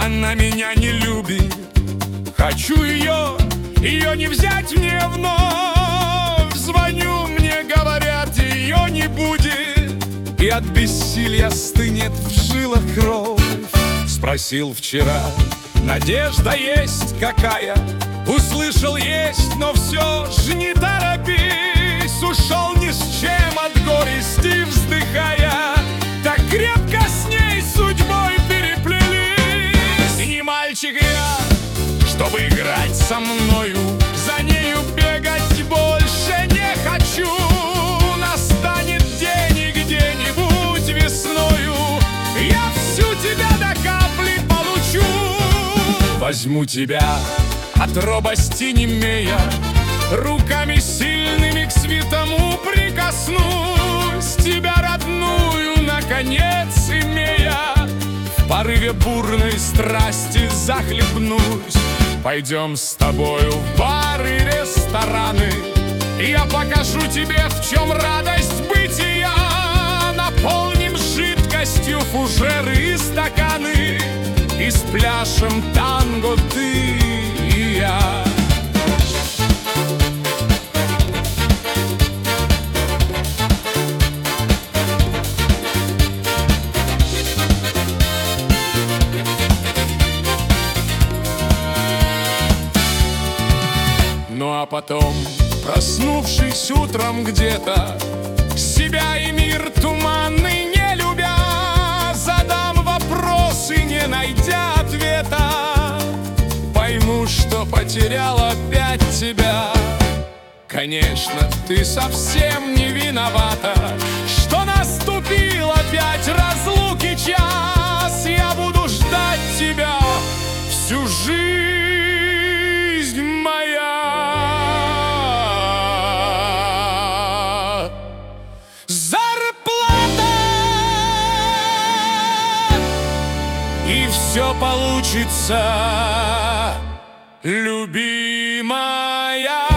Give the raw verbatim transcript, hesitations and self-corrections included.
Она меня не любит. Хочу ее, ее не взять мне вновь. Звоню, мне говорят, ее не будет, и от бессилия стынет в жилах кровь. Спросил вчера, надежда есть какая? Услышал, есть, но все ж не торопись. Ушел ни с чем от горести вздыхая, так крепко с ней судьбой переплелись. И не мальчик я, чтобы играть со мною, за нею бегать больше не хочу. Настанет день, и где-нибудь весною я всю тебя до капли получу. Возьму тебя от робости немея, руками сильными к святому прикоснусь. Тебя родную, наконец, имея, в порыве бурной страсти захлебнусь. Пойдем с тобою в бары, рестораны, я покажу тебе, в чем радость бытия. Наполним жидкостью фужеры и стаканы, и спляшем танго ты и я. Ну а потом, проснувшись утром где-то, себя и мир туманный не любя, задам вопросы, не найдя ответа. Пойму, что потерял опять тебя. Конечно, ты совсем не виновата, что наступил опять разлуки час. Я буду ждать тебя всю жизнь моя. Зарплата, и все получится, любимая.